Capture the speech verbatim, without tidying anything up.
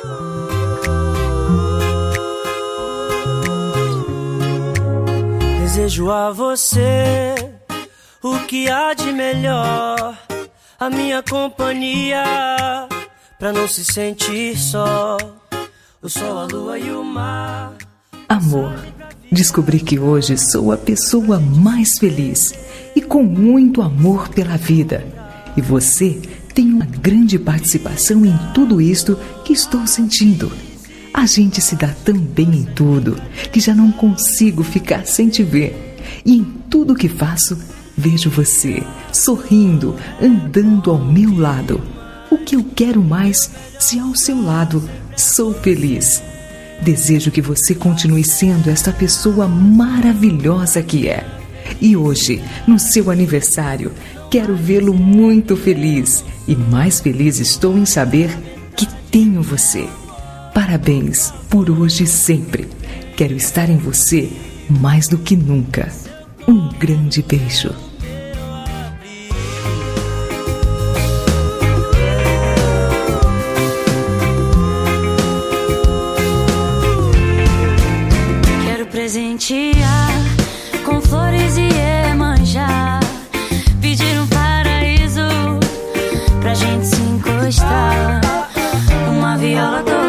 Desejo a você o que há de melhor, a minha companhia, pra não se sentir só. O sol, a lua e o mar. Amor, descobri que hoje sou a pessoa mais feliz e com muito amor pela vida. E você tem uma grande participação em tudo isto que estou sentindo. A gente se dá tão bem em tudo que já não consigo ficar sem te ver. E em tudo que faço, vejo você sorrindo, andando ao meu lado. O que eu quero mais se ao seu lado sou feliz? Desejo que você continue sendo esta pessoa maravilhosa que é. E hoje, no seu aniversário, quero vê-lo muito feliz. E mais feliz estou em saber que tenho você. Parabéns por hoje e sempre. Quero estar em você mais do que nunca. Um grande beijo. Quero presentear com flores e Iemanjá, pedir um paraíso pra gente se encostar, uma viola doce